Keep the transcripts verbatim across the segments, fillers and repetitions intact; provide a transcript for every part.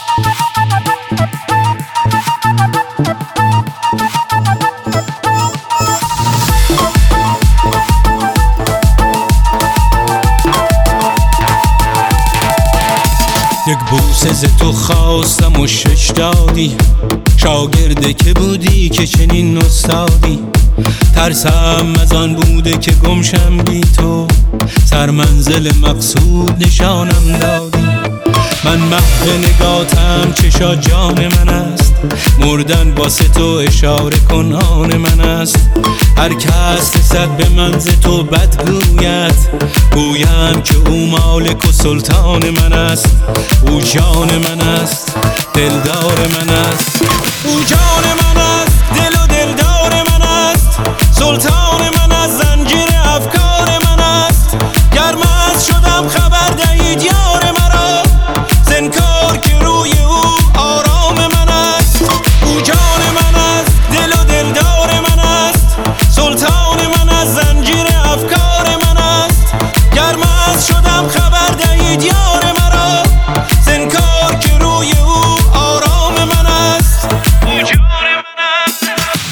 یک بوسه ز تو خواستم و شش دادی، شاگرده که بودی که چنین استادی. ترسم از آن بوده که گمشم بی تو، سر منزل مقصود نشانم دادی. من محو نگاتم چشا جان من است، مردن واسه تو اشاره کن آن من است. هر کس رسد به من ز تو بد گوید، گویم که او مالک و سلطان من است. او جان من است، دلدار من است. او جان من است، دل و دلدار من است. سلطان من است، زنجیر افکار من است. گر مست شدم خبر دهید یار مرا، زنکار که روی او آرام من است. او جان من است، دل و دلدار من است. سلطان من است، زنجیر افکار من است. گر مست شدم خبر دهید یار مرا، زنکار که روی او آرام من است. او جان من است.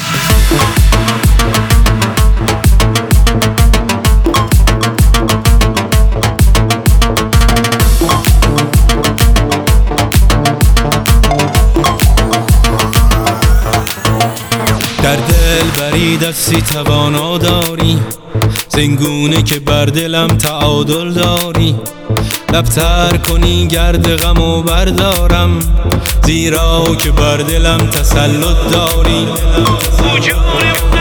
در دل بری دستی توانا داری، زنگونه که بر دلم تعادل داری. لبتر کنی گرد غم و بردارم، زیرا که بر دلم تسلط داری.